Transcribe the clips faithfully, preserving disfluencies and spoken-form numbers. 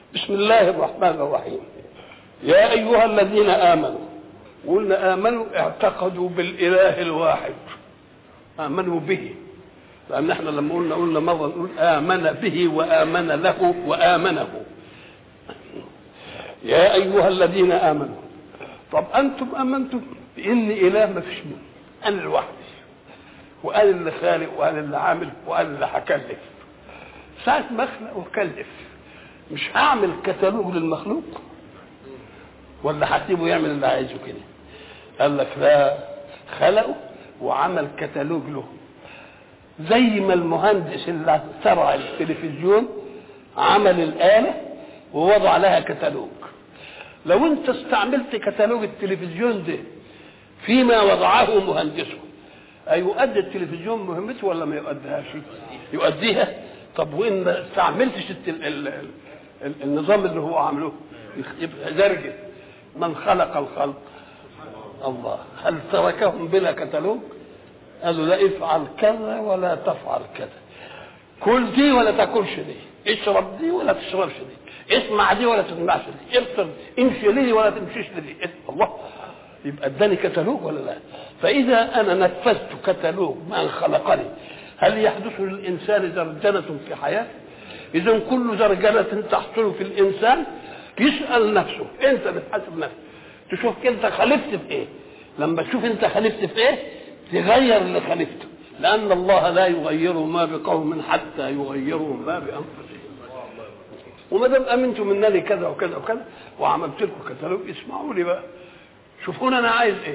بسم الله الرحمن الرحيم. يا أيها الذين آمنوا، قلنا آمنوا اعتقدوا بالإله الواحد، آمنوا به، لأن احنا لما قلنا قلنا مرة نقول آمن به وآمن له وآمنه. يا أيها الذين آمنوا، طب أنتم آمنتم بإن إله ما فيش منه، أنا لوحدي، وقال اللي خالق وقال اللي عامل وقال اللي هكلف. ساعة ما أخلق وكلف مش هعمل كتالوج للمخلوق ولا هسيبه يعمل اللي عايزه كده؟ قال لك لا، خلقه وعمل كتالوج له، زي ما المهندس اللي اخترع التلفزيون عمل الآلة ووضع لها كتالوج. لو انت استعملت كتالوج التلفزيون ده فيما وضعه مهندسه، أيؤدي التلفزيون مهمته ولا ما يؤديهاش؟ يؤديها. طب وإن ما استعملتش ال ال ال النظام اللي هو عامله يبقى زرجة. من خلق الخلق؟ الله. هل تركهم بلا كتالوج؟ قالوا لا، افعل كذا ولا تفعل كذا، كل دي ولا تاكلش دي، اشرب دي ولا تشربش دي، اسمع دي ولا تسمعش دي، ابصر امشي لي ولا تمشيش لي. الله. يبقى اداني كتالوج ولا لا؟ فاذا انا نفذت كتالوج من خلقني، هل يحدث للانسان زرجنه في حياته؟ اذا كل زرجنه تحصل في الانسان يسال نفسه، انت بتحاسب نفسك تشوف انت خالفت في ايه. لما تشوف انت خالفت في ايه تغير اللي خالفته، لان الله لا يغير ما بقوم حتى يغيروا ما بانفسهم. وما دام امنتم منني كذا وكذا وكذا وعملت لكم كتالوج، اسمعوا لي بقى، شوفون انا عايز ايه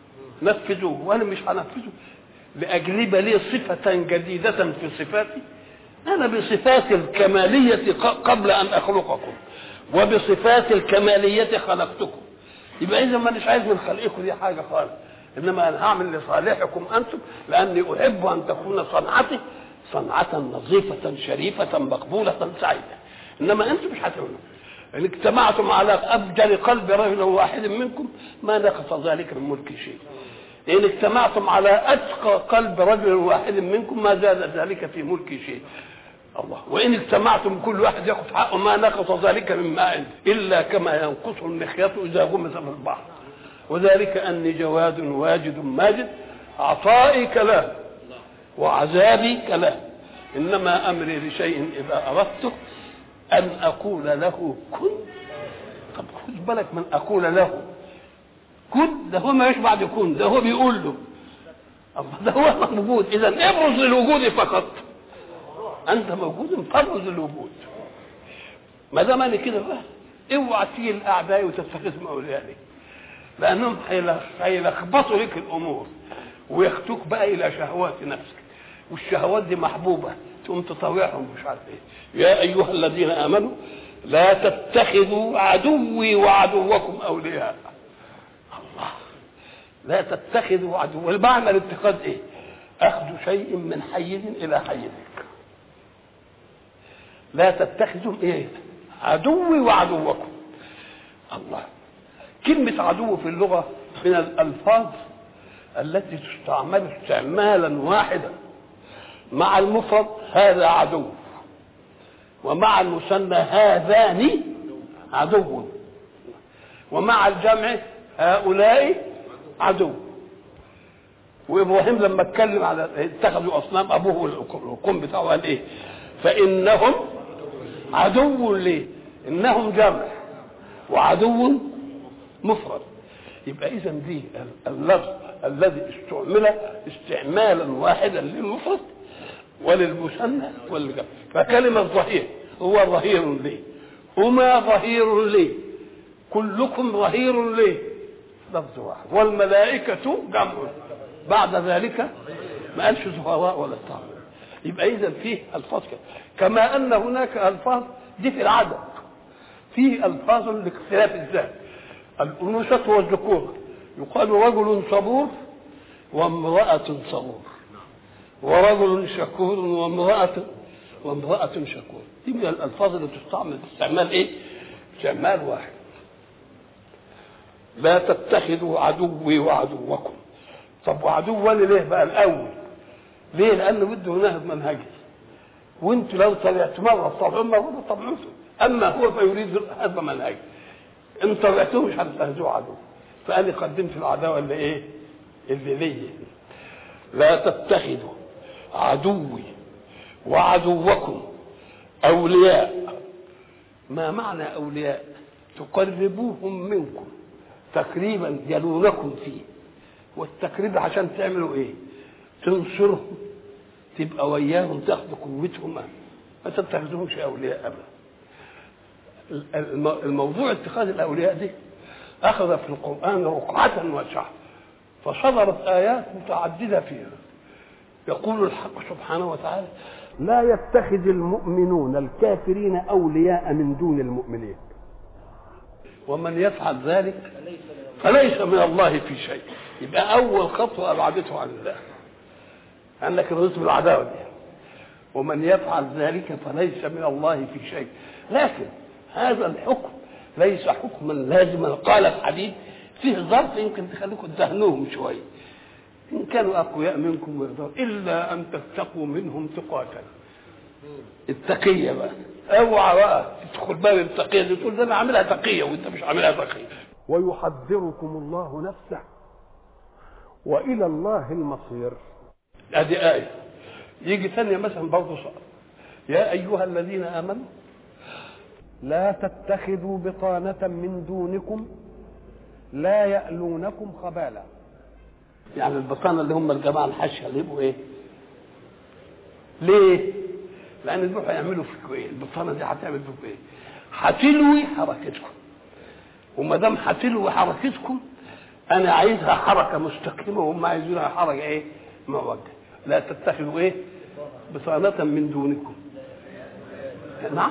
نفذوه، وانا مش هنفذه لاجلب لي صفه جديده في صفاتي. انا بصفات الكماليه قبل ان اخلقكم وبصفات الكماليه خلقتكم. يبقى اذا ما مش عايز من خلقكم دي حاجه خالص، انما انا هعمل لصالحكم انتم، لاني احب ان تكون صنعتي صنعه نظيفه شريفه مقبوله سعيده. انما انتم مش هتعملوا. ان اجتمعتم على ابجل قلب رجل واحد منكم ما نقص ذلك من ملك شيء. ان اجتمعتم على اتقى قلب رجل واحد منكم ما زاد ذلك في ملك شيء. الله. وان اجتمعتم كل واحد ياخذ حقه ما نقص ذلك مما عنده الا كما ينقص المخيط اذا غمس في البحر، وذلك اني جواد واجد ماجد، عطائي كلام وعذابي كلام، انما امري لشيء اذا اردته ان اقول له كن. طب خد بالك من اقول له كن، ده هو ما يشبع يكون، ده هو بيقول له الله، ده هو موجود. اذا ابرز للوجود فقط، انت موجود فابرز للوجود. ما دام انا كده بقى اوعى تيجي الاعداء وتتخذهم اولياء، لانهم هيلخبطوا لك الامور وياخدوك بقى الى شهوات نفسك، والشهوات دي محبوبه تقوم تطاوعهم مش عارف ايه. يا ايها الذين امنوا لا تتخذوا عدوي وعدوكم اولياء. الله. لا تتخذوا عدو، والمعنى الاتخاذ ايه؟ اخذ شيء من حيز الى حيزك. لا تتخذوا ايه؟ عدوي وعدوكم. الله. كلمة عدو في اللغة من الألفاظ التي تستعمل استعمالا واحدا. مع المفرد هذا عدو، ومع المثنى هذان عدو، ومع الجمع هؤلاء عدو. وإبراهيم لما اتكلم على اتخذوا أصنام أبوه القوم بتاعه قال إيه؟ فإنهم عدو لي. إنهم جمع وعدو مفرد. يبقى إذا دي اللفظ الذي استعمل استعمالا واحدا للمفرد وللمثنى والجمع. فكلمة ظهير، هو ظهير لي، هما ظهير لي، كلكم ظهير لي، لفظ واحد. والملائكة جمع، بعد ذلك ما قالش زهراء ولا طعام. يبقى إذا فيه ألفاظ كده، كما أن هناك ألفاظ دي في العدد، فيه ألفاظ لاختلاف الذات. الأنوثة والذكور، يقال رجل صبور وامرأة صبور، ورجل شكور وامرأة وامرأة شكور. دي من الألفاظ اللي تستعمل استعمال إيه؟ استعمال واحد. لا تتخذوا عدوي وعدوكم. طب وعدو ليه بقى الأول؟ ليه؟ لأنه بده هناك منهجي، وانتوا لو طلعت مرة طبعا مرة طبعا اما هو فيريد هذا منهج، ان طلعتوه مش هتستهزئوا عدو، فقال قدمت العداوه اللي ايه؟ اللي ليه. لا تتخذوا عدوي وعدوكم اولياء. ما معنى اولياء؟ تقربوهم منكم تقريبا يلونكم فيه، والتقريب عشان تعملوا ايه؟ تنصرهم، تبقى وياهم، تاخذوا قوتهم، ما تتخذوهمش اولياء ابدا. الموضوع اتخاذ الاولياء دي اخذ في القران رقعه واسعه، فصدرت ايات متعدده فيها. يقول الحق سبحانه وتعالى: لا يتخذ المؤمنون الكافرين اولياء من دون المؤمنين ومن يفعل ذلك فليس من الله في شيء. يبقى اول خطوه ابعدته عن الله، انك رضيت بالعداوه دي. ومن يفعل ذلك فليس من الله في شيء. لكن هذا الحكم ليس حكما لازما. قال الحديث فيه ظرف يمكن تخليكم تدهنوهم شويه، ان كانوا اقوياء منكم ويقدروا، الا ان تتقوا منهم تقاتا. التقيه بقى، اوعى بقى تدخل باب التقيه دي تقول ده انا عاملها تقيه وانت مش عاملها تقيه. ويحذركم الله نفسه والى الله المصير. ادي ايه. يجي ثانيه مثلا برضه صار: يا ايها الذين امنوا لا تتخذوا بطانه من دونكم لا يألونكم خبالا. يعني البطانه اللي هم الجماعه الحشه اللي يبقوا ايه؟ ليه؟ لان دول هيعملوا فيكم ايه؟ البطانه دي هتعمل فيكم ايه؟ هتلوي حركتكم، وما دام هتلوي حركتكم انا عايزها حركه مستقيمه وهم عايزينها حركه ايه؟ موجهه. لا تتخذوا ايه؟ بطانه من دونكم. نعم؟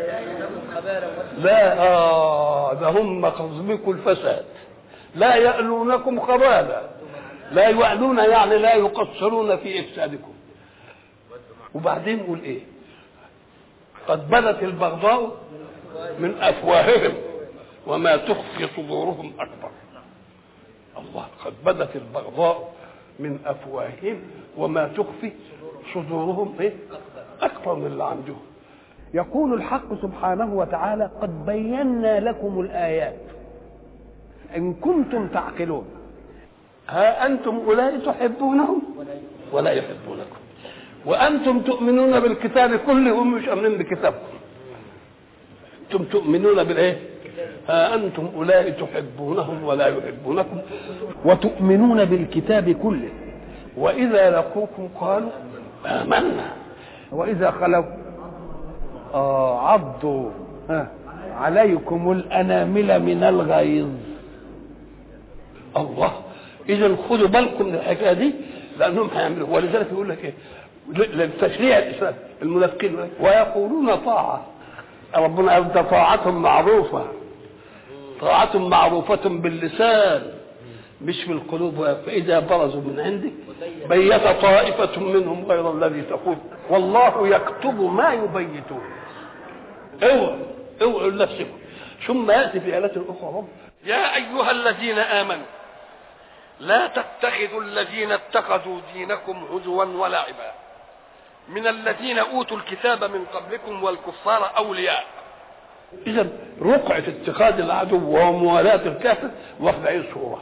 لا اه ده هم قصدكم الفساد. لا يألونكم خبالا، لا يعلون يعني لا يقصرون في افسادكم. وبعدين يقول ايه؟ قد بدت البغضاء من افواههم وما تخفي صدورهم اكبر. الله، قد بدت البغضاء من افواههم وما تخفي صدورهم ايه؟ اكبر من اللي عندهم. يقول الحق سبحانه وتعالى: قد بينا لكم الايات ان كنتم تعقلون. ها انتم اولئك تحبونهم ولا يحبونكم، وانتم تؤمنون بالكتاب كله وهم مش امنين بكتابكم. انتم تؤمنون بالايه؟ ها انتم اولئك تحبونهم ولا يحبونكم وتؤمنون بالكتاب كله واذا لقوكم قالوا آمنا واذا خلوا آه عضوا آه عليكم الانامل من الغيظ. الله، اذا خذوا بالكم من الحكايه دي لانهم هيعملوا. ولذلك يقول لك ايه؟ للتشريع الاسلام المنافقين ويقولون طاعه. ربنا قال ده طاعه معروفه، طاعه معروفه باللسان مش بالقلوب. فاذا برزوا من عندك بيت طائفه منهم غير الذي تقول والله يكتب ما يبيتون. اوعوا اوعوا لنفسكم. ثم ياتي في ايات اخرى: يا ايها الذين امنوا لا تتخذوا الذين اتخذوا دينكم هزوا ولعبا من الذين اوتوا الكتاب من قبلكم والكفار اولياء. اذا رقعه اتخاذ العدو وموالاه الكافر واخذ اي صوره.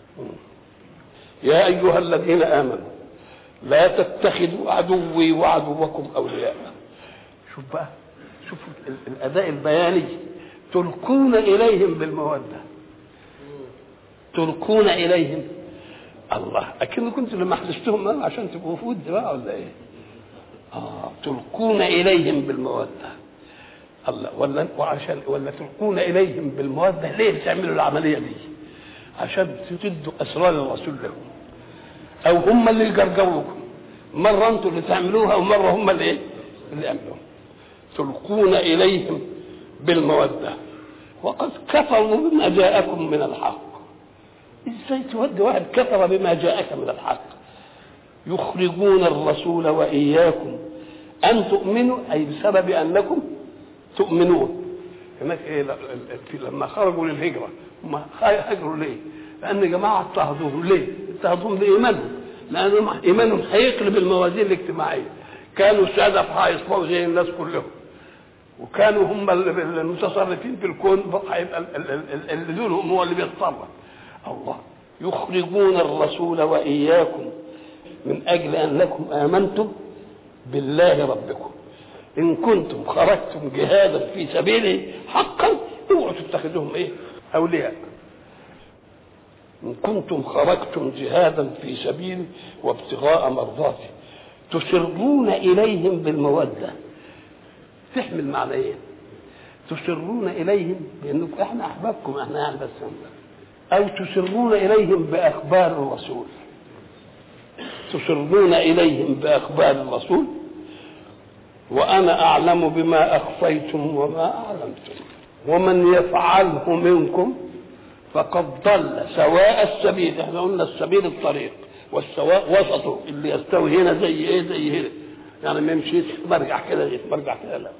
يا ايها الذين امنوا لا تتخذوا عدوي وعدوكم اولياء. شوف بقى، شوف الاداء البياني: تلقون اليهم بالموده، تلقون اليهم. الله، اكن كنت لما حدثتهم عشان تبقوا فود بقى ولا ايه؟ اه تلقون اليهم بالموده. الله، ولا وعشان ولا تلقون اليهم بالموده. ليه بتعملوا العمليه دي؟ عشان تدوا اسرار الرسول لهم، او هم اللي يجرجروكم. مره انتوا اللي تعملوها ومره هم اللي ايه؟ اللي يعملوها. تلقون اليهم بالموده وقد كفروا بما جاءكم من الحق. ازاي تودي واحد كفر بما جاءك من الحق؟ يخرجون الرسول واياكم ان تؤمنوا، اي بسبب انكم تؤمنون. هناك ايه لما خرجوا للهجره هم هاجروا ليه؟ لان جماعه اضطهدوهم. ليه؟ اضطهدوهم بايمانهم، لان ايمانهم هيقلب الموازين الاجتماعيه. كانوا ساده فهيصبحوا زي الناس كلهم، وكانوا هم المتصرفين في الكون، هيبقى اللي دونهم هو اللي بيتصرف. الله يخرجون الرسول وإياكم من أجل أنكم آمنتم بالله ربكم إن كنتم خرجتم جهادا في سبيله حقا اوعوا تتخذوهم إيه أولياء. إن كنتم خرجتم جهادا في سبيله وابتغاء مرضاتي تسرون إليهم بالمودة، تحمل معنيين. تسرون إليهم بأنكم إحنا أحبابكم إحنا يعني بس، أو تسرون إليهم بأخبار الرسول. تسرون إليهم بأخبار الرسول وأنا أعلم بما أخفيتم وما أعلمتم ومن يفعله منكم فقد ضل سواء السبيل. احنا قلنا السبيل الطريق، والسواء وسطه اللي يستوي هنا زي ايه زي هنا، يعني ما يمشيش مرجع كده مرجع كده، لا.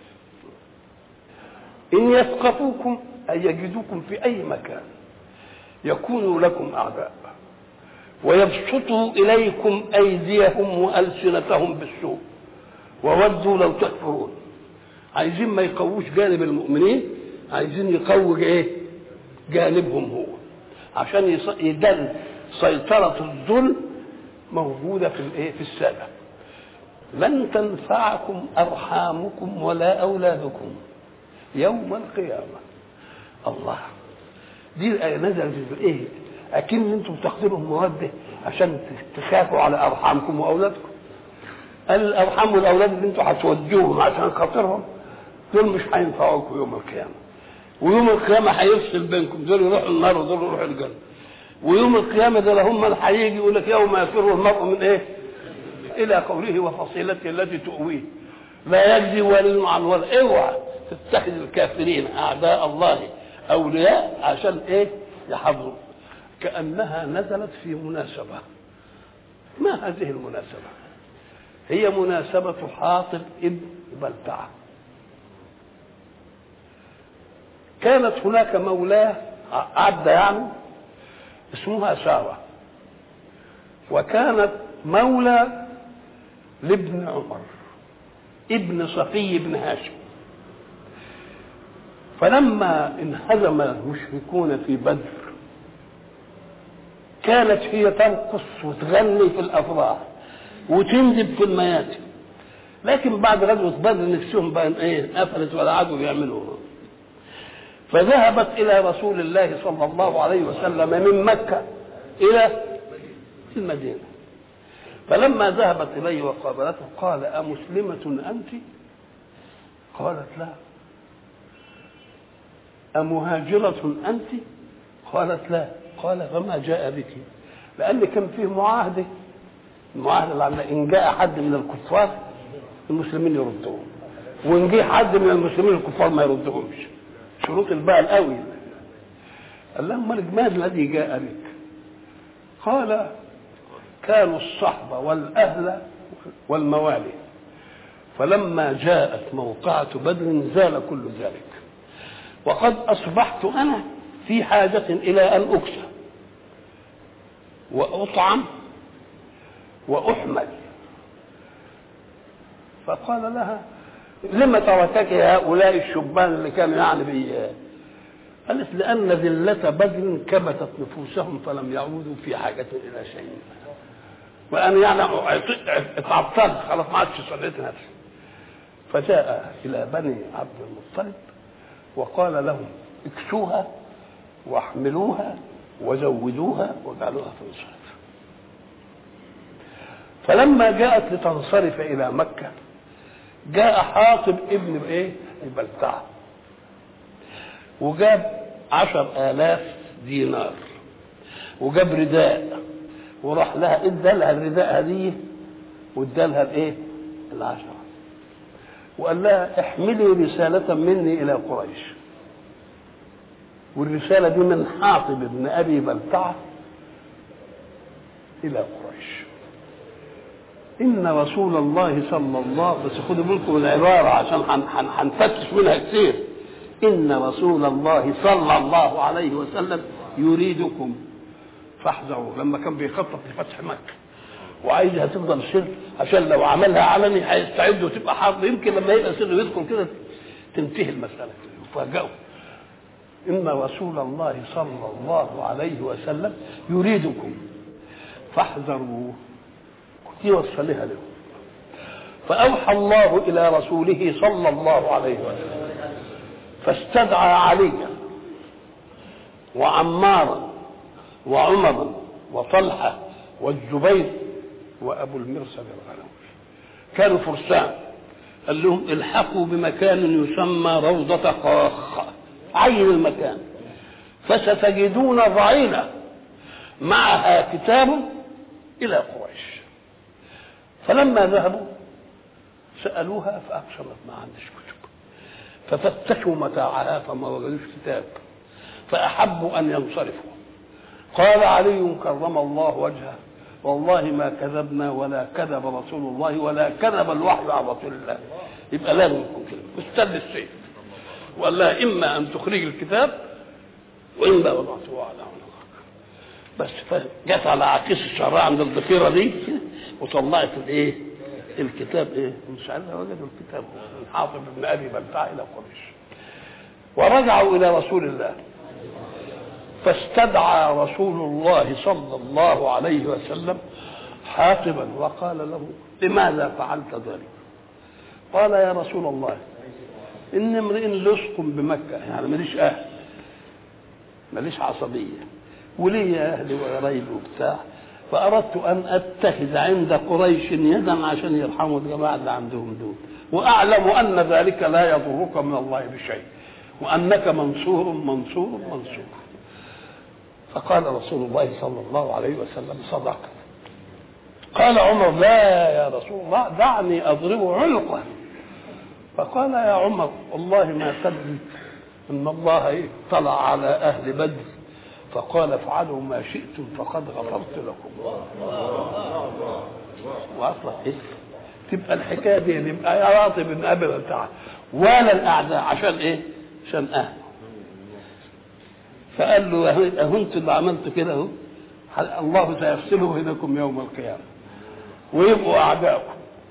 إن يثقفوكم أي يجدوكم في أي مكان يكونوا لكم أعداء ويبسطوا إليكم أيديهم وألسنتهم بالسوء وودوا لو تكفرون. عايزين ما يقووش جانب المؤمنين، عايزين يقووا ايه جانبهم هو، عشان يدل سيطرة الظلم موجودة في الايه في السادة. لن تنفعكم أرحامكم ولا أولادكم يوم القيامة. الله، دي نزلت في ايه؟ أكن انتم تاخذوا مودة عشان تخافوا على أرحامكم وأولادكم. الأرحام والأولاد اللي انتم هتودوهم عشان خاطرهم دول مش هينفعوكم يوم القيامة، ويوم القيامة هيفصل بينكم، دول يروحوا النار ودول يروحوا الجنة. ويوم القيامة ده هم اللي هيجي يقول لك يوم يفر المرء من ايه؟ إلى قوله وفصيلته التي تؤويه لا يجزي ولي عن ولي. اوعى تتخذ الكافرين أعداء الله أولياء عشان ايه؟ يحفظوا. كأنها نزلت في مناسبة. ما هذه المناسبة؟ هي مناسبة حاطب ابن بلتعة. كانت هناك مولاه عبد يعني اسمها سارة، وكانت مولى لابن عمر ابن صفي بن هاشم. فلما انهزم المشركون في بدر كانت هي ترقص وتغني في الافراح وتندب في المياتم، لكن بعد غزوة بدر نفسهم بقى ايه قفلت ولا عادوا يعملوا. فذهبت الى رسول الله صلى الله عليه وسلم من مكة الى المدينة. فلما ذهبت اليه وقابلته قال أمسلمة أنت؟ قالت لا. أمهاجرة أنت؟ قالت لا. قال فما جاء بك؟ لأن كان فيه معاهدة، المعاهدة اللي عملها إن جاء حد من الكفار المسلمين يردوهم، وإن جاء حد من المسلمين الكفار ما يردهمش. شروط الباء القوي. قال لهم ما الذي جاء بك؟ قال كانوا الصحبة والأهل والموالي، فلما جاءت موقعة بدر زال كل ذلك، وقد أصبحت أنا في حاجة إلى أن أكسى وأطعم وأحمل. فقال لها لما تركك هؤلاء الشبان اللي كانوا يعني بي؟ قالت لأن ذلة بدر كبتت نفوسهم فلم يعودوا في حاجة إلى شيء، وأنا يعني اتعطلت خلاص ما عادش صليت نفسي. فجاء إلى بني عبد المطلب وقال لهم اكسوها واحملوها وزودوها وجعلوها تنصرف. فلما جاءت لتنصرف إلى مكة جاء حاطب ابن ايه البلتعة وجاب عشر آلاف دينار وجاب رداء وراح لها ادى لها الرداء هديه وادى لها الايه العشرة، وقال لها احملي رسالة مني إلى قريش. والرسالة دي من حاطب ابن أبي بلتعة إلى قريش. إن رسول الله صلى الله، بس خدوا بالكم العبارة عشان هنفتش منها كثير. إن رسول الله صلى الله عليه وسلم يريدكم فاحذروا. لما كان بيخطط لفتح مكة وعايزها تفضل سر عشان لو عملها علني هيستعد وتبقى حرب، يمكن لما يبقى سر يدخل كده تنتهي المسألة. فجاءوا إن رسول الله صلى الله عليه وسلم يريدكم فاحذروه، يوصلها له. فأوحى الله إلى رسوله صلى الله عليه وسلم فاستدعى عليا وعمارا وعمرا وطلحة والزبير وأبو المرسل الغنوي، كانوا فرسان. قال لهم الحقوا بمكان يسمى روضة خاخ، عين المكان، فستجدون ضعينة معها كتاب إلى قريش. فلما ذهبوا سألوها فأقسمت ما عندش كتب، ففتشوا متاعها فما وجدوش كتاب، فأحبوا أن ينصرفوا. قال علي كرم الله وجهه والله ما كذبنا ولا كذب رسول الله ولا كذب الوحي عن رسول الله. يبقى لازم يكون كده، استل السيف وقال لها إما أن تخرج الكتاب وإما وضعته على عنقك. بس جت على عكس الشراع عند الضفيرة دي وطلعت الايه الكتاب، ايه مش عارف وجدوا الكتاب من حاطب بن ابي بلتع الى قريش. ورجعوا الى رسول الله فاستدعى رسول الله صلى الله عليه وسلم حاطبا وقال له لماذا فعلت ذلك؟ قال يا رسول الله ان امرئ لصق بمكه، يعني ماليش اهل ماليش عصبيه ولي اهلي وقرايبي وبتاع، فاردت ان اتخذ عند قريش يدا عشان يرحموا الجماعه اللي عندهم دول، واعلم ان ذلك لا يضرك من الله بشيء وانك منصور منصور منصور. فقال رسول الله صلى الله عليه وسلم صدقت. قال عمر لا يا رسول الله دعني اضرب عنقه. فقال يا عمر والله ما تدري ان الله اطلع على اهل بدر فقال افعلوا ما شئتم فقد غفرت لكم. واصلا ايه تبقى الحكايه دي يبقى يا راطب بن ابي بلتع ولا الاعداء عشان ايه؟ عشان اهل. فقال له اهو انتوا اللي عملتوا كده اهو الله سيفصله بينكم يوم القيامه ويبقوا اعداءكم.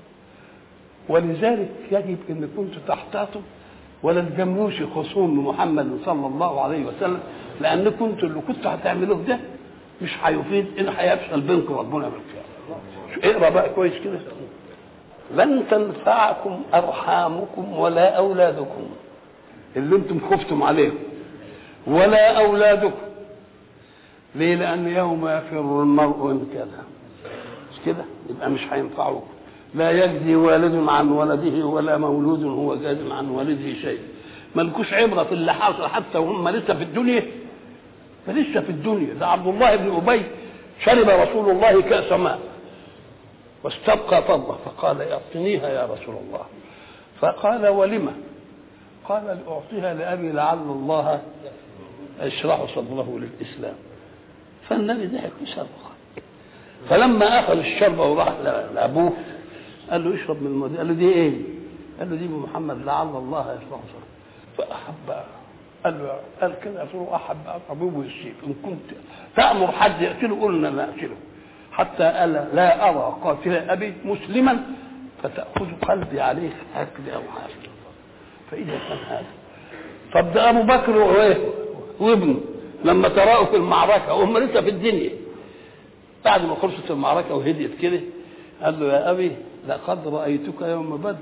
ولذلك يجب ان كنتوا تحتاطوا ولا تجاملوش خصوم محمد صلى الله عليه وسلم، لان كنتوا اللي كنتوا هتعملوه ده مش هيفيد ان هيفصل بينكم ربنا بالقيامه. اقرا بقى كويس كده. لن تنفعكم ارحامكم ولا اولادكم اللي انتم خفتم عليهم ولا اولادكم. ليه؟ لان يوم يفر المرء من كذا مش كده يبقى مش هينفعوكم. لا يجزي والد عن ولده ولا مولود هو جاز عن والده شيء. مالكوش عبره في اللي حصل حتى وهم لسه في الدنيا، فلسه في الدنيا. ده عبد الله بن ابي شرب رسول الله كاس ماء واستبقى فضله فقال اعطنيها يا رسول الله. فقال ولم؟ قال لاعطيها لابي لعل الله يشرح صدره للاسلام. فالنبي ضحك وشرب. فلما اخذ الشرب وراح لابوه قال له اشرب من الماء. قال له دي ايه؟ قال له دي محمد لعل الله يشرح صدره. فاحب قال له قال كده رسول احب ابوه السيف ان كنت تامر حد يقتله قلنا لا اقتله حتى ألا لا ارى قاتل ابي مسلما فتاخذ قلبي عليه هكذا او هكذا. فاذا كان هذا طب ده ابو بكر وابنه لما تراءوا في المعركه وهم لسه في الدنيا بعد ما خلصت المعركه وهديت كده قال له يا ابي لقد رايتك يوم بدر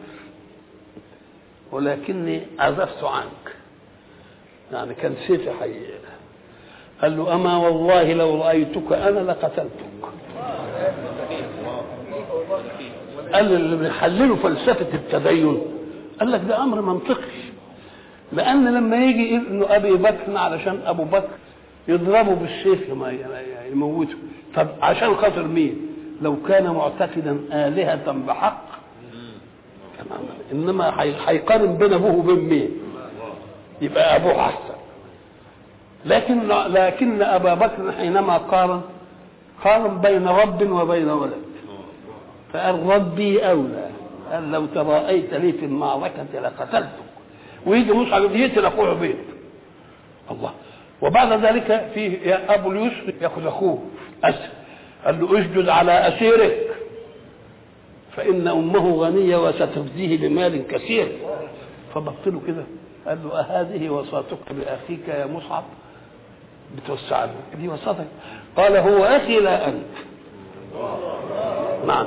ولكني عزفت عنك، يعني كان سيفي حي. قال له اما والله لو رايتك انا لقتلتك. قال اللي بيحللوا فلسفه التدين قال لك ده امر منطقي، لان لما يجي انه ابي بكر علشان ابو بكر يضربه بالسيف يموته، طب عشان خاطر مين؟ لو كان معتقدا آلهة بحق تماما، انما هيقارن بين ابوه وبين مين؟ يبقى ابوه احسن. لكن لكن ابا بكر حينما قارن قارن بين رب وبين ولد، فقال ربي اولى، قال لو تراءيت لي في المعركه لقتلتك. ويجي مصعب يقتل اخوه عبيد الله. وبعد ذلك في ابو اليسر ياخذ اخوه اسد قال له اسجد على اسيرك فان امه غنيه وستفديه بمال كثير. فبط له كده قال له أهذه وصاتك بأخيك يا مصعب؟ بتوسع له دي وسطك. قال هو أخي لا أنت. نعم.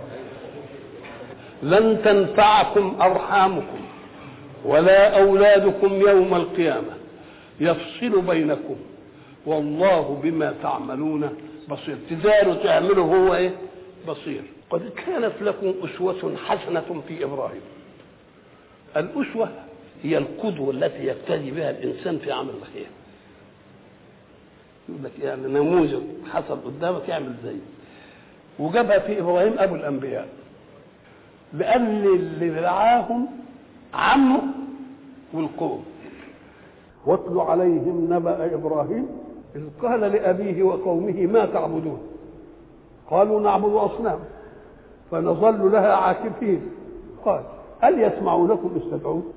لن تنفعكم أرحامكم ولا أولادكم يوم القيامة يفصل بينكم والله بما تعملون بصير. تداروا تعملوا هو إيه؟ بصير. قد كانت لكم أسوة حسنة في إبراهيم. الأسوة هي القدوة التي يقتدي بها الإنسان في عمل الخير. يقول لك يعني نموذج حصل قدامك يعمل زيه. وجابها في إبراهيم أبو الأنبياء، لأن اللي رعاهم عمه والقوم. واتل عليهم نبأ إبراهيم إذ قال لأبيه وقومه ما تعبدون؟ قالوا نعبد أصنام فنظل لها عاكفين. قال هل يسمعونكم إذ تدعون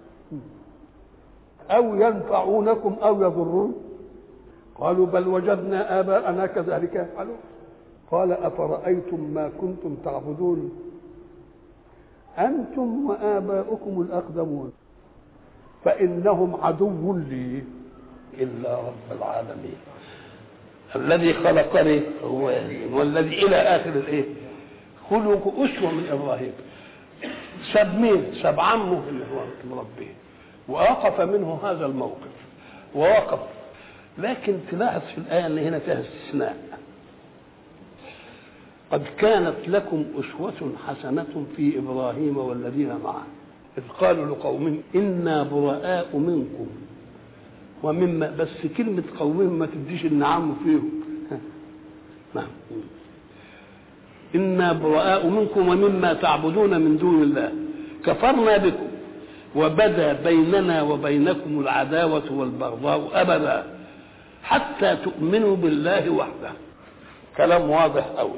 أو ينفعونكم أو يضرون؟ قالوا بل وجدنا آباءنا كذلك يفعلون. قال أفرأيتم ما كنتم تعبدون أنتم وآباؤكم الأقدمون فإنهم عدو لي إلا رب العالمين الذي خلقني هو والذي إلى آخر الإيه. خلق أسوة من إبراهيم. ساب مين؟ ساب عمه اللي هو مربيه ووقف منه هذا الموقف ووقف. لكن تلاحظ في الآية أن هنا فيها استثناء. قد كانت لكم أسوة حسنة في إبراهيم والذين معه إذ قالوا لقومهم إنا براء منكم ومما. بس كلمة قومهم ما تديش النعم فيهم. نعم. إنا براء منكم ومما تعبدون من دون الله كفرنا بكم وبدا بيننا وبينكم العداوة والبغضاء أبدا حتى تؤمنوا بالله وحده. كلام واضح أوي.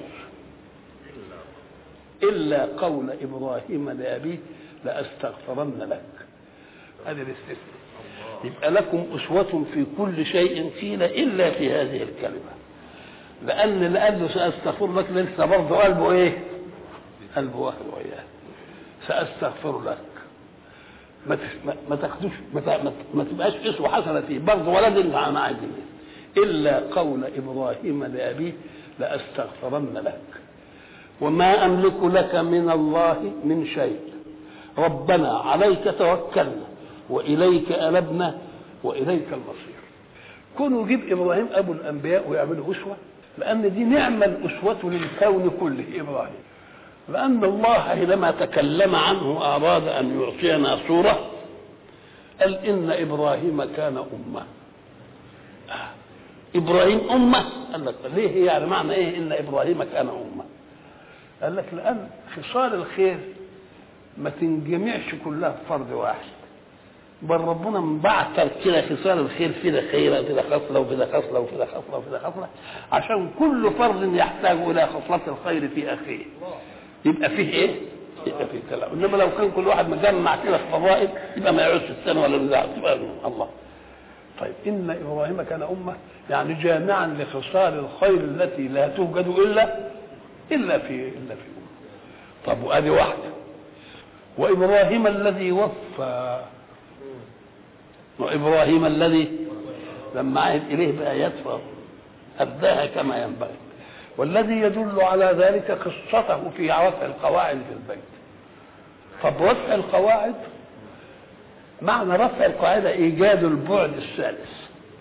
إلا قول إبراهيم لأبيه لأستغفرن لك. هذا الاستثناء. يبقى لكم أسوة في كل شيء قيل إلا في هذه الكلمة. لأن اللي قال له سأستغفر لك لسه برضه قلبه إيه؟ قلبه واحد وإياه. سأستغفر لك. ما ما تاخدوش ما, ما تبقاش أسوة حسنة فيه برضه ولا دلع مع الدنيا. إلا قول إبراهيم لأبيه لأستغفرن لك وما أملك لك من الله من شيء ربنا عليك توكلنا وإليك أنبنا وإليك المصير. كونوا يجيب إبراهيم أبو الأنبياء ويعملوا أسوة لأن دي نعمة الأسوة للكون كله إبراهيم. لأن الله حينما تكلم عنه أراد أن يعطينا صورة قال إن إبراهيم كان أمة. آه. إبراهيم أمة. قال لك ليه؟ يعني معنى إيه إن إبراهيم كان أمة؟ قال لك لأن خصال الخير ما تنجمعش كلها في فرد واحد بل ربنا مبعثر كده خصال الخير في ده خير وفي ده خصلة وفي ده خصلة وفي ده خصلة وفي ده خصلة عشان كل فرد يحتاج إلى خصلة الخير في أخيه يبقى فيه إيه؟ يبقى فيه كلام. إنما لو كان كل واحد مجمع كده في فضائل يبقى ما يعوز السنة ولا النزاع تبقى الله. طيب إن إبراهيم كان أمة يعني جامعا لخصال الخير التي لا توجد إلا إلا في إلا في أمة. طب وأدي واحدة. وإبراهيم الذي وفى وإبراهيم الذي لما عهد إليه بآيات أداها كما ينبغي. والذي يدل على ذلك قصته في رفع القواعد في البيت. طب رفع القواعد معنى رفع القاعدة إيجاد البعد الثالث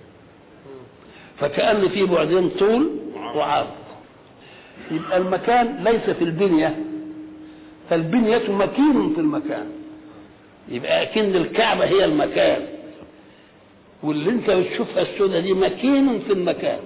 فكأن في بعدين طول وعرض. يبقى المكان ليس في البنية فالبنية مكين في المكان يبقى أكن الكعبة هي المكان واللي انت بتشوفها السودة دي مكين في المكان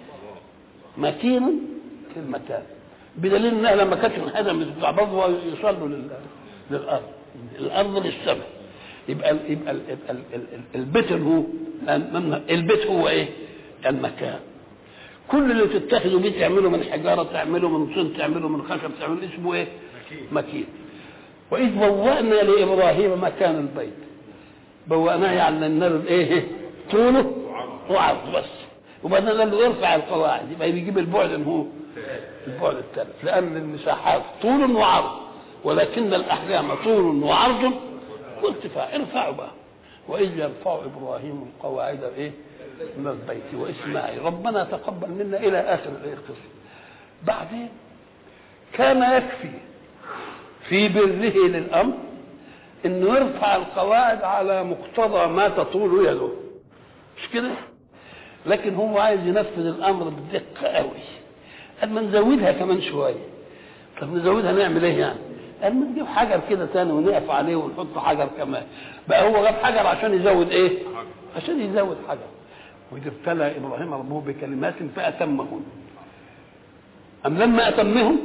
مكين في المكان بدليل انها لما كانت انهدمت بعضها يصلوا للارض الارض للسماء. يبقى يبقى البيت هو البيت هو ايه؟ المكان. كل اللي تتخذوا بيه تعملوا من حجاره تعملوا من طين تعملوا من خشب تعملوا اسمه ايه؟ مكين. واذ بوأنا لابراهيم مكان البيت بوأناه يعني النار ايه؟ طوله وعرض بس وبعدين قال له ارفع القواعد يبقى بيجيب البعد ان هو البعد الثالث لان المساحات طول وعرض ولكن الاحجام طول وعرض وارتفاع، ارفعوا بقى. وإذ يرفع إبراهيم القواعد إيه من البيت وإسماعيل ربنا تقبل منا إلى آخر القصة. بعدين كان يكفي في بره للأمر إنه يرفع القواعد على مقتضى ما تطول يده، مش كده؟ لكن هو عايز ينفذ الأمر بدقة قوي، قال ما نزودها كمان شوية. طب نزودها نعمل إيه يعني؟ قال ما نجيب حجر كده تاني ونقف عليه ونحط حجر كمان. بقى هو جاب حجر عشان يزود إيه؟ عشان يزود حجر. وإذ ابتلى إبراهيم ربه بكلمات فأتمهن. أم لما أتمهم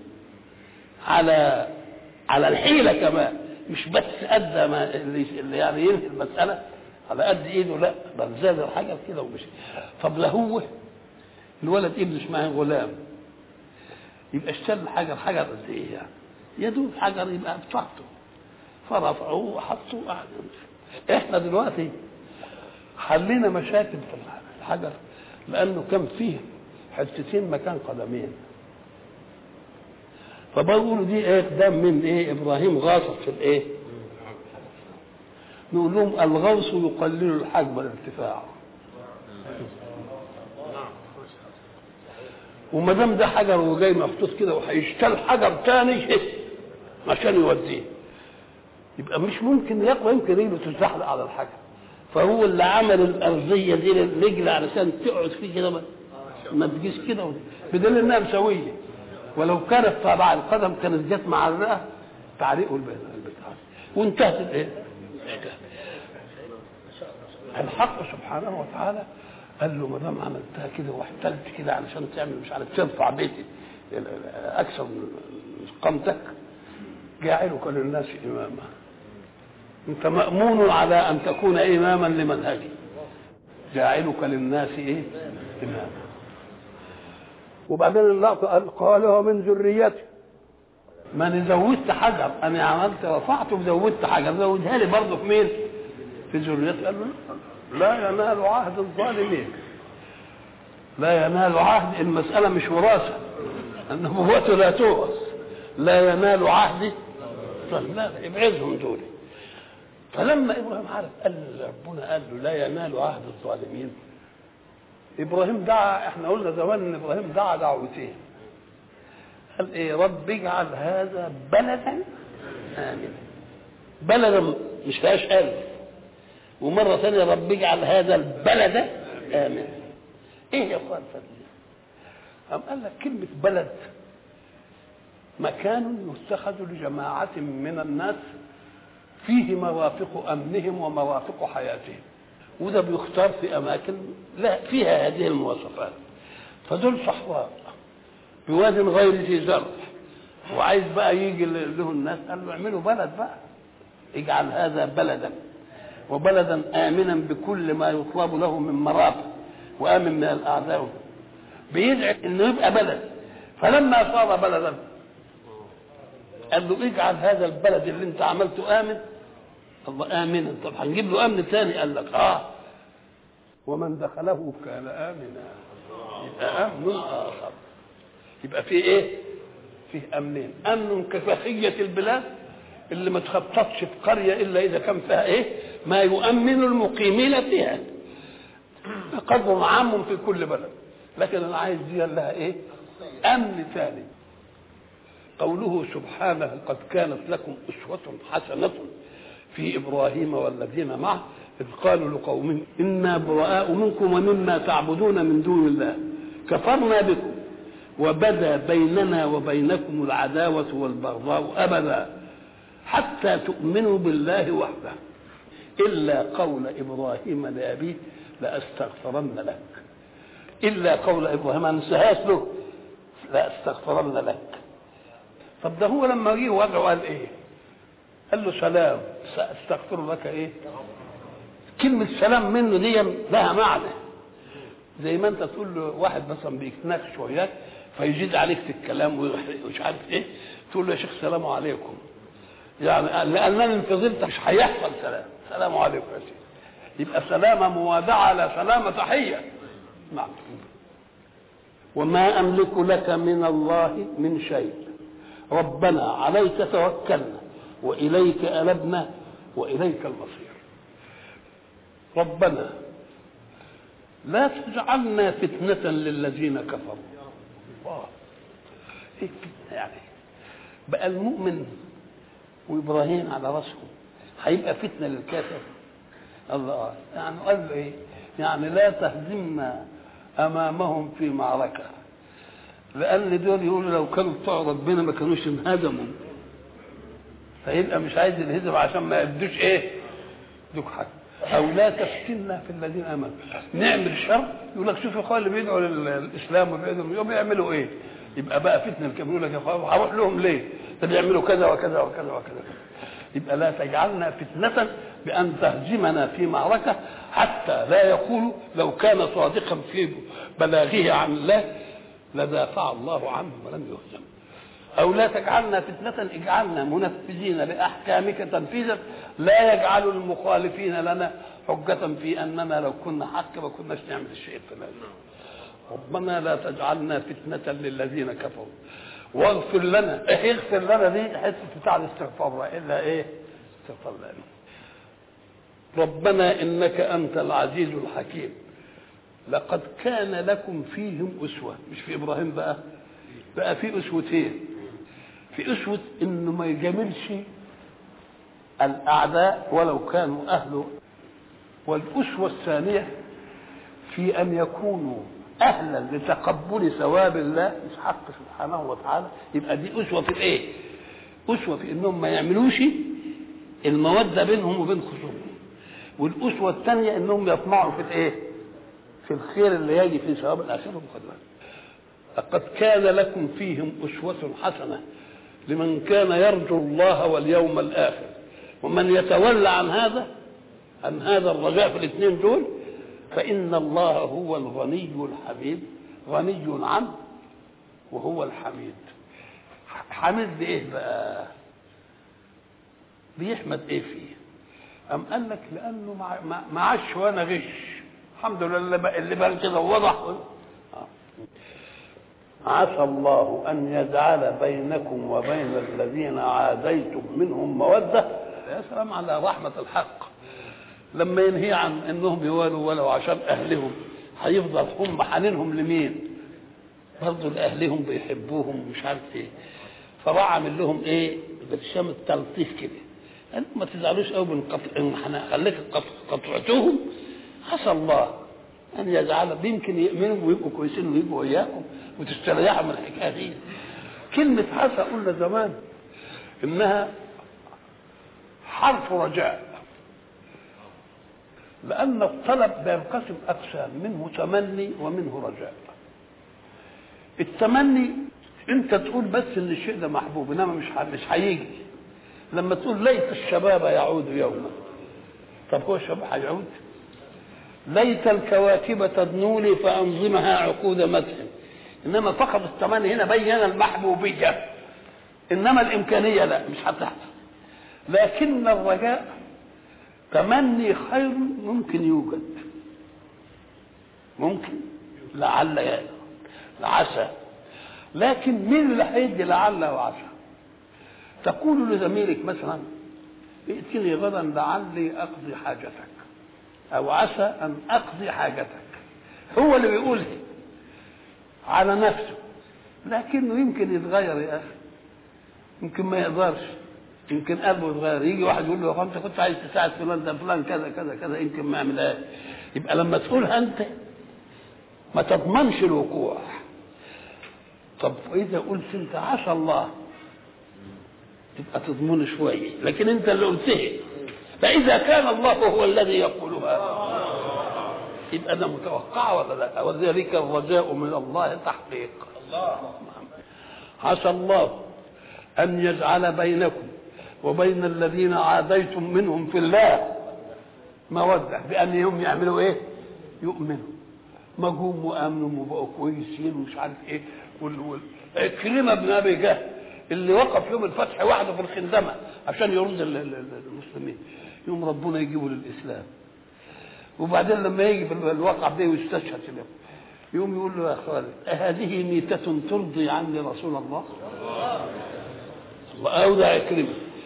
على على الحيلة كمان، مش بس أدى ما اللي يعني ينهي المسألة على قد إيده، لا بل زاد الحجر كده ومشي. طب لا هو الولد ابن اسمه غلام يبقى اشترى الحجر حجر قد إيه يعني؟ يدوب حجر يبقى بتاعته، فرفعوه وحطوه وقعد. إحنا دلوقتي حلينا مشاكل في الحجر لأنه كان فيه حتتين مكان قدمين، فبقولوا دي ايه قدام من ايه ابراهيم غاصت في الايه. نقول لهم الغوص يقلل الحجم والارتفاع، وما دام ده حجر وجاي محطوط كده وهيشتل حجر تاني عشان يوديه، يبقى مش ممكن يقوى، يمكن رجله تتزحلق على الحجر. فهو اللي عمل الارضيه دي للرجل علشان تقعد فيه كده ما تجيش كده، بدل انها مسويه. ولو كانت تبع القدم كانت جت مع الرئه تعليقه البتاع وانتهت الايه؟ الحق سبحانه وتعالى قال له ما دام عملتها كده واحتلت كده علشان تعمل مش عارف ترفع بيتي اكثر من قامتك، جاعلك للناس اماما. انت مامون على ان تكون اماما لمنهجي، جاعلك للناس ايه؟ اماما. وبعدين اللقطه قال قال ومن ذريتي. ما انا زودت حجر، انا عملت رفعته وزودت حجر، زودها لي برضه في مين؟ في ذريتي. قال له لا ينال عهد الظالمين، لا ينال عهد، المساله مش وراثه، النبوة لا تورث، لا ينال عهدي، لا ابعدهم دول. فلما ابراهيم عرف قال ربنا قال له لا ينال عهد الظالمين. ابراهيم دعا، احنا قلنا زمان ان ابراهيم دعا دعوتين، قال ايه؟ رب اجعل هذا بلدا امنا، بلدا مش فيهاش الف، ومره ثانيه رب اجعل هذا البلد امنا. ايه يا اخوان فضل؟ قام قال لك كلمه بلد مكان يتخذ لجماعه من الناس فيه مرافق امنهم ومرافق حياتهم، وده بيختار في اماكن لا فيها هذه المواصفات. فدول صحراء بواد غير ذي زرع، وعايز بقى يجي له الناس قال له اعملوا بلد بقى، اجعل هذا بلدا وبلدا امنا بكل ما يطلب له من مرافق وامن من الاعداء، بيدعي انه يبقى بلد. فلما صار بلدا قال له اجعل هذا البلد اللي انت عملته امن، الله امنا. طب هنجيب له امن ثاني؟ قال لك اه ومن دخله كان امنا، يبقى امن اخر، يبقى في ايه؟ فيه امنين، امن كفخيه البلاد اللي ما تخططش في قريه الا اذا كان فيها ايه؟ ما يؤمن المقيمين فيها، قدر عام في كل بلد. لكن انا عايز دي لها ايه؟ امن ثاني. قوله سبحانه قد كانت لكم اسوه حسنه في ابراهيم والذين معه اذ قالوا لقومهم انا براء منكم ومما تعبدون من دون الله كفرنا بكم وبدا بيننا وبينكم العداوه والبغضاء ابدا حتى تؤمنوا بالله وحده الا قول ابراهيم لابيه لاستغفرن لك. الا قول ابراهيم ما ننساهاش له، لاستغفرن لك. طب ده هو لما جه وضعه قال ايه؟ قال له سلام ساستغفر لك ايه؟ كلمه سلام منه دي لها معنى، زي ما انت تقول له واحد مثلا بيتناقش وياك فيزيد عليك في الكلام ومش عارف ايه، تقول له يا شيخ سلام عليكم، يعني لانني انتظرت مش هيحصل سلام، سلام عليكم يا شيخ. يبقى سلامه موادعه لا سلامه تحيه. نعم. وما املك لك من الله من شيء ربنا عليك توكلنا واليك انبنا وإليك المصير. ربنا لا تجعلنا فتنة للذين كفروا. الله، ايه فتنة يعني؟ بقى المؤمن وإبراهيم على رأسهم هيبقى فتنة للكافر؟ الله، يعني قال له ايه؟ يعني لا تهزمنا امامهم في معركة، لان دول يقولوا لو كانوا بتوع ربنا ما كانوش انهزموا، فيبقى مش عايز ينهزم عشان ما يبدوش ايه؟ دوك حاجة. او لا تفتنا في الذين امنوا، نعمل شر يقول لك شوف اخوان اللي بيدعوا للاسلام وبيدعوا بيعملوا ايه؟ يبقى بقى فتنه الكافر، يقول لك يا اخوان هروح لهم ليه؟ ده بيعملوا كذا وكذا وكذا وكذا. يبقى لا تجعلنا فتنة بأن تهزمنا في معركة، حتى لا يقول لو كان صادقا في بلاغه عن الله لدافع الله عنه ولم يهزم. أو لا تجعلنا فتنة، اجعلنا منفذين لأحكامك تنفيذا لا يجعل المخالفين لنا حجة في أننا لو كنا حق ما كناش نعمل الشيء الفلاني. ربنا لا تجعلنا فتنة للذين كفروا واغفر لنا. ايه اغفر لنا دي حته بتاع الاستغفار، الا ايه؟ استغفر لنا. ربنا انك انت العزيز الحكيم لقد كان لكم فيهم اسوه. مش في ابراهيم بقى بقى في اسوتين. في اسوه انه ما يجاملش الاعداء ولو كانوا اهله، والاسوه الثانيه في ان يكونوا اهلا لتقبل ثواب الله مش حق سبحانه وتعالى. يبقى دي اسوه في الايه؟ اسوه في انهم ما يعملوش الموده بينهم وبين خصومهم. والاسوه الثانيه انهم يطمعوا في الايه؟ في الخير اللي يجي في ثواب الاخره والخدمه. لقد كان لكم فيهم اسوه حسنه لمن كان يرجو الله واليوم الاخر. ومن يتولى عن هذا عن هذا الرجاء في الاثنين دول فإن الله هو الغني الحميد. غني عنه وهو الحميد. حميد بإيه بقى؟ بيحمد إيه فيه؟ أم قال لك لأنه ما عاش وأنا غش. الحمد لله اللي بقى كده وضح. عسى الله أن يجعل بينكم وبين الذين عاديتم منهم مودة. يا سلام على رحمة الحق. لما ينهي عن انهم يوالوا ولو عشان اهلهم هيفضل هم حنينهم لمين؟ برضه لاهلهم بيحبوهم ومش عارف ايه. فراح عامل لهم ايه؟ برشام التلطيف كده. قال ما تزعلوش قوي من قطع ان خليك قطعتوهم. عسى الله ان يجعل يمكن يؤمنوا ويبقوا كويسين ويبقوا وياكم وتستريحوا من الحكايه دي. كلمه عسى قلنا زمان انها حرف رجاء، لأن الطلب بينقسم أقسام، منه تمني ومنه رجاء. التمني أنت تقول بس إن الشيء ده محبوب، إنما مش مش هيجي. لما تقول ليت الشباب يعود يوما، طب هو الشباب هيعود؟ ليت الكواكب تدنو لي فأنظمها عقود مدح. إنما فقط التمني هنا بين المحبوبية، إنما الإمكانية لا، مش هتحصل. لكن الرجاء تمني خير ممكن يوجد، ممكن لعل يعني لعسى. لكن مين اللي هيدي لعل وعسى؟ تقول لزميلك مثلا ائتني غدا لعلي اقضي حاجتك، او عسى ان اقضي حاجتك. هو اللي بيقولها على نفسه، لكنه يمكن يتغير يا اخي، يمكن ما يقدرش، يمكن قلبه يتغير. يجي واحد يقول له انت كنت عايز تساعد فلان ده فلان كذا كذا كذا، يمكن ما يعملهاش. يبقى لما تقولها انت ما تضمنش الوقوع. طب اذا قلت انت عسى الله تبقى تضمن شويه، لكن انت اللي قلتها. فاذا كان الله هو الذي يقولها يبقى ده متوقع ولا لا؟ وذلك الرجاء من الله تحقيق. الله عسى الله ان يجعل بينكم وبين الذين عاديتم منهم في الله مودة، بأنهم يعملوا ايه؟ يؤمنوا. ما جم وامنوا وبقوا كويسين ومش عارف ايه. كريمة بن ابي جهل اللي وقف يوم الفتح وحده في الخندمة عشان يرد المسلمين، يوم ربنا يجيبه للاسلام. وبعدين لما يجي في الواقع ده ويستشهد له يوم يقول له يا خالد أهذه ميتة ترضي عني رسول الله؟ الله أودع كريمة.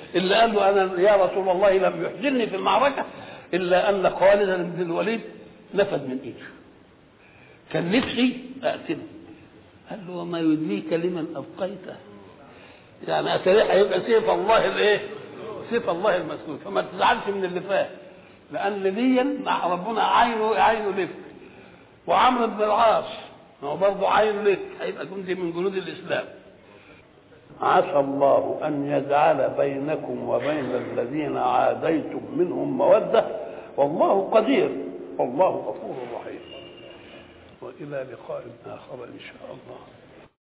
اللي قال له انا يا رسول الله لم يحزنني في المعركه الا ان خالد بن الوليد نفذ من ايده، كان نفسي اقتله. قال له وما يدريك لمن ابقيته، يعني اتريح هيبقى سيف الله الايه؟ سيف الله المسلول. فما تزعلش من اللي فات، لان دي مع ربنا عينه عينه لك. وعمرو بن العاص هو برضه عينه لك، هيبقى جندي من جنود الاسلام. عسى الله ان يجعل بينكم وبين الذين عاديتم منهم موده والله قدير والله غفور رحيم. والى لقاء اخر ان شاء الله.